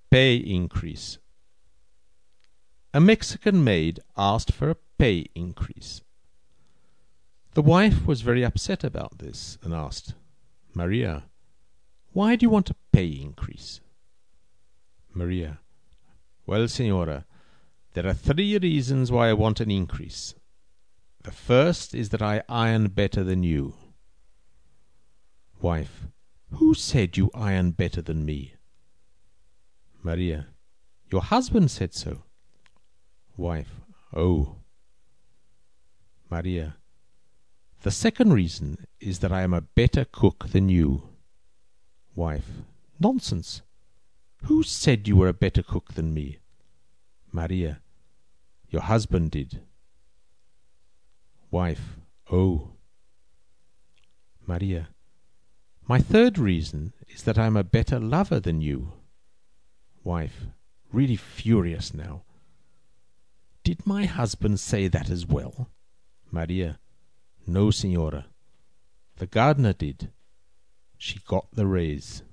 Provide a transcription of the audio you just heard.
pay increase. A Mexican maid asked for a pay increase. The wife was very upset about this and asked, Maria, why do you want a pay increase? Maria, well, Senora, there are 3 reasons why I want an increase. The first is that I iron better than you. Wife, who said you iron better than me? Maria, your husband said so. Wife, oh. Maria, the second reason is that I am a better cook than you. Wife, nonsense. Who said you were a better cook than me? Maria, your husband did. Wife, oh. Maria, my third reason is that I am a better lover than you. Wife, really furious now. Did my husband say that as well? Maria, no, Senora. The gardener did. She got the raise.